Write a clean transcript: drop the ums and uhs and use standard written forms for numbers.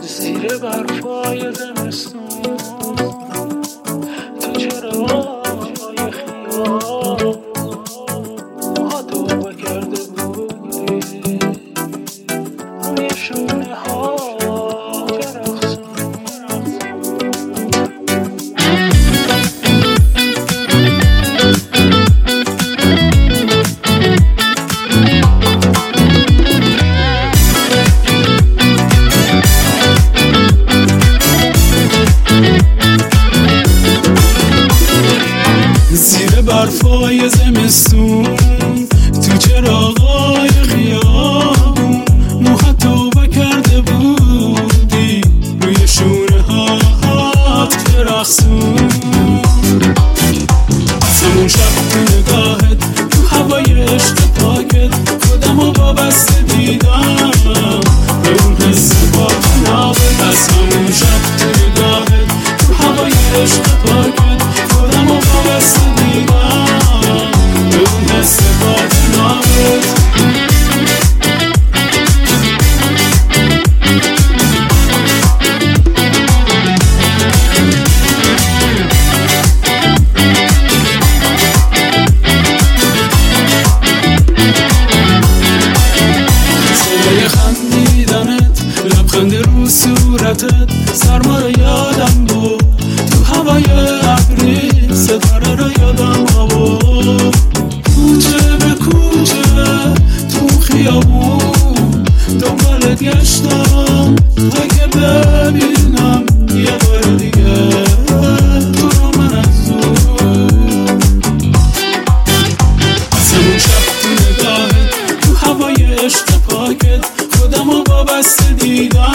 زیر برفای زمستون تو چرا های خیال موهاتو بکرده بودی روی شونه ها زیر برفای زمستون تو چراغای خیابون موهاتو بکرده بودی روی شونه هات که رقصون از همون شب تو نگاهت تو هوای عشق پاکت خودمو وابسته دیدم به اون حس پاک نابت. از همون شب تو نگاهت تو هوای عشق پاکت خودمو وابسته دیدم به اون حس پاک نابت. لبخند رو صورتت سرما رو یادم بود تو هوای ابری ستاره رو یادم آورد کوچه به کوچه تو خیابون دنبالت گشتم تا که ببینم یه بار دیگه تو رو من از دور. از همون شب تو نگاهت تو هوای عشق پاکت خودمو وابسته دیدم